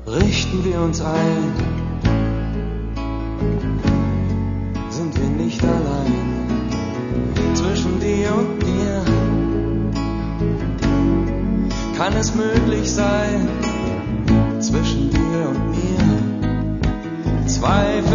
richten wir uns ein, sind wir nicht allein. Zwischen dir und mir kann es möglich sein, zwischen dir und mir zwei